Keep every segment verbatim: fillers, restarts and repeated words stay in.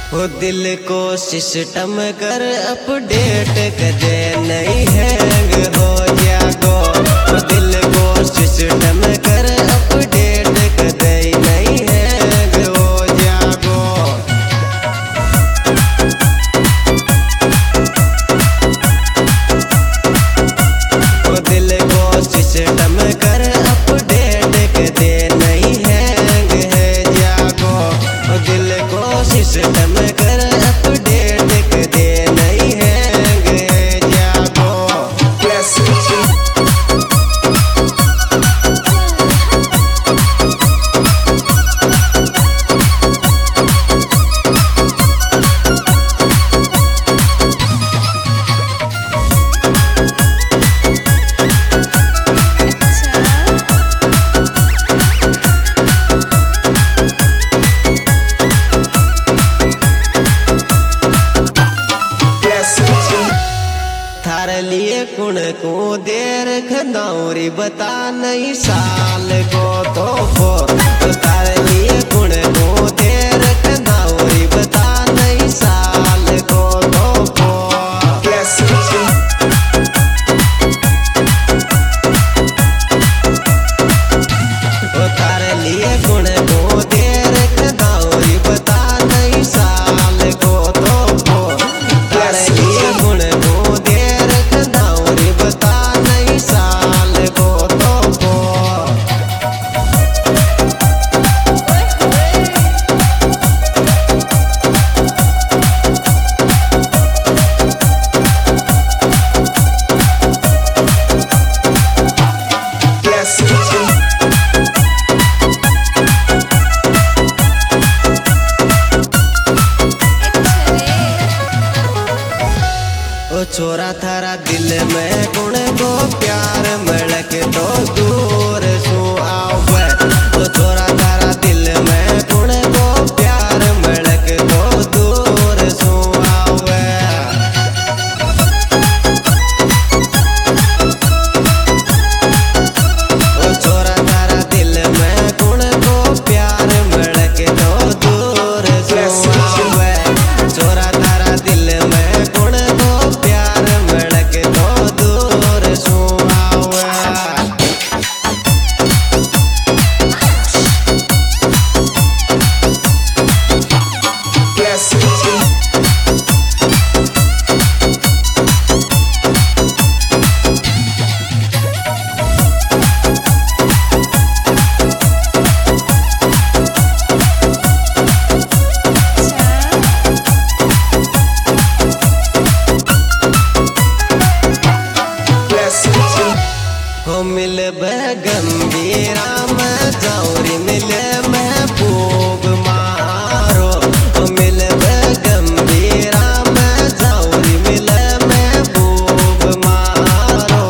वो दिल को सिस्टम कर अपडेट कदे नहीं हैंग हो जागो। वो दिल को सिस्टम कर अपडेट कदे नहीं हैंग हो जागो। वो दिल को सिस्टम कर अपडेट कदे नहीं हैंग है जागो। वो दिल को सिस्टम कर अपडेट कदे नहीं हैंग है जागो। थारे लिए कुण को देर खनौरी बता नहीं साल को तो फो। थारे लिए कुण को देर खनौरी बता नहीं साल को तो फो। थारे लिए कुण को देर खनौरी बता नहीं साल को तो फो। थारे लिए कुण को देर खनौरी बता नहीं साल को तो फो। ओ छोरा थारा दिल में गुण को प्यार मलक तो दूर सु आवे। ओ छोरा थारा दिल में गुण को प्यार मलक तो दूर सु आवे। ओ छोरा थारा दिल में गुण को प्यार मलक तो दूर सु आवे। छोरा थारा दिल में गुण को प्यार मलक तो दूर सु आवे। हो मिल गंभीरा में जाऊरी मिले महबूब मारो। हो मिल गंभीरा में जाऊरी मिले महबूब मारो।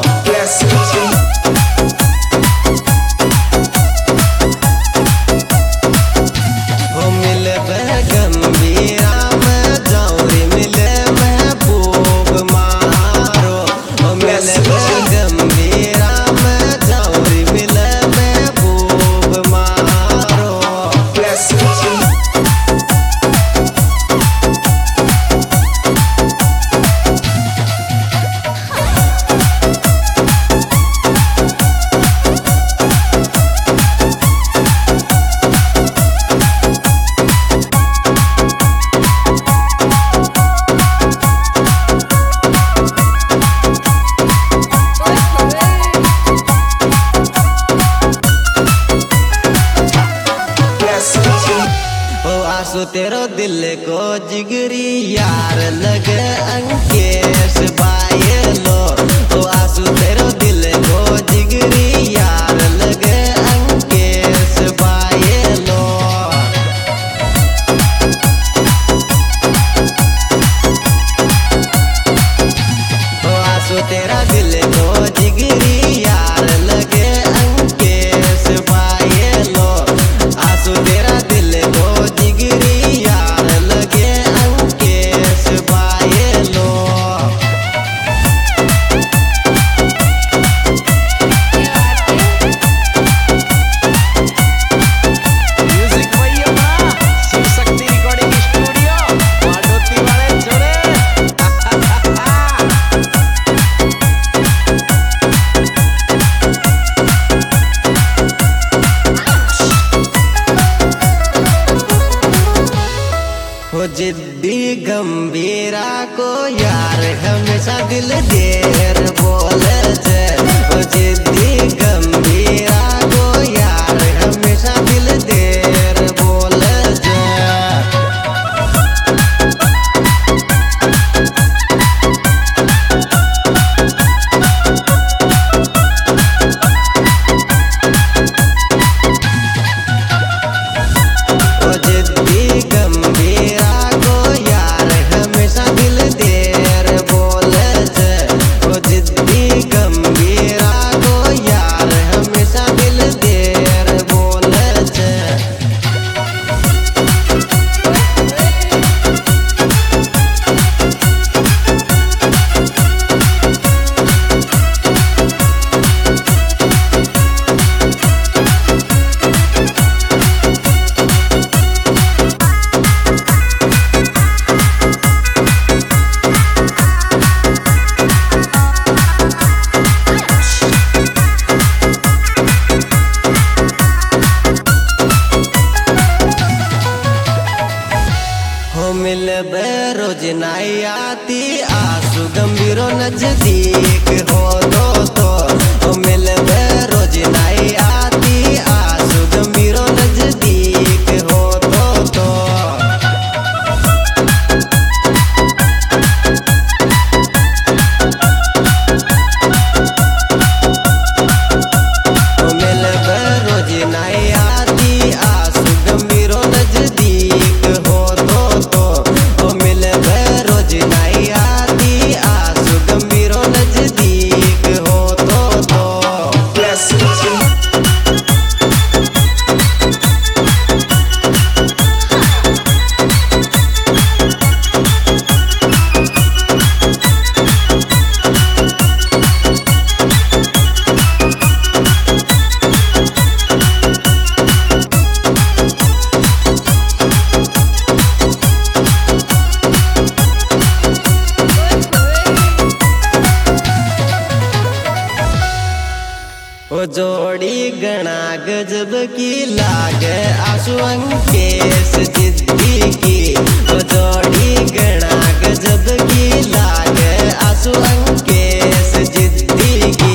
हो मिल गंभीरा में जाऊरी मिले महबूब मारो। हो मिल गंभीरा में जाऊरी मिले महबूब मारो। ओ आंसू तेरो दिल को जिगरी यार लगे अंकेश बायलो। ओ आंसू तेरो दिल को जिगरी यार लगे अंकेश बायलो। ओ आंसू तेरा दिल को जिगरी यार लगे अंकेश बायलो। आंसू तेरा दिल को जिगरी यार लगे अंकेश बायलो। हो जिद्दी गंभीरा को यार हमेशा दिल देर बोले जे। हो जिद्दी गंभीरा को यार हमेशा दिल देर बोले जे। हो जिद्दी गंभीरा को यार हमेशा दिल देर बोले जे। हो जिद्दी गंभीरा को यार हमेशा दिल देर बोले जे। हो मिलबे रोज नाई आती आंसू गंभीरो नजदीक हो दो तो। हो मिलबे रोज नाई आती आंसू गंभीरो नजदीक हो दो तो। हो मिलबे रोज नाई आती आंसू गंभीरो नजदीक हो दो तो। हो मिलबे रोज नाई आती आंसू गंभीरो नजदीक हो दो तो। ओ जोड़ी गणा गजब की लागे आंसू अंकेश जिद्दी की। ओ जोड़ी गणा गजब की लागे आंसू अंकेश जिद्दी की।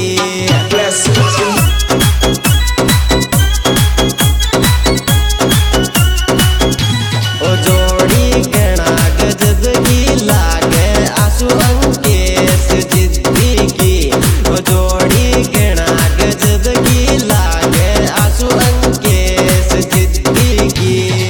ओ जोड़ी गणा गजब की लागे आंसू अंकेश जिद्दी की। ओ जोड़ी गणा गजब की लागे आंसू अंकेश जिद्दी की।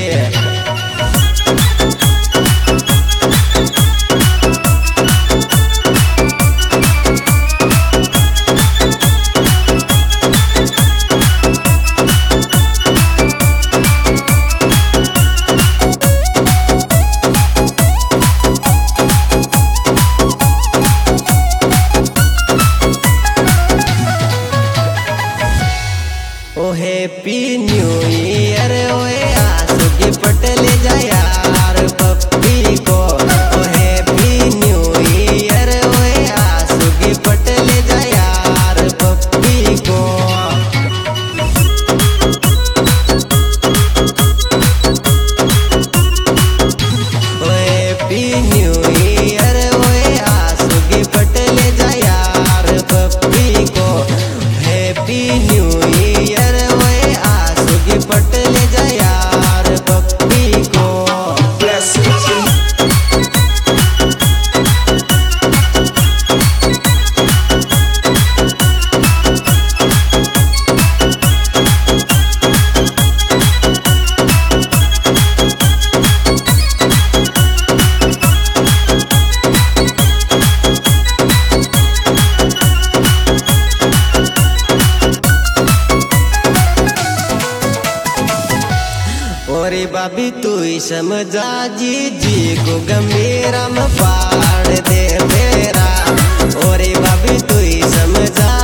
ओ हैप्पी न्यू ईयर ओए आंसू की पटले जा यार पप्पी को। ओ हैप्पी न्यू ईयर ओए आंसू की पटले जा यार पप्पी को। ओ हैप्पी न्यू ईयर ओए आंसू की पटले जा यार पप्पी को। हैप्पी न्यू ईयर ओए आंसू की पटले जा यार पप्पी को। ओरे बाबी तू ही समझा जी जी को गंभीरा में पाड़ दे मेरा। ओरे बाबी तू ही समझा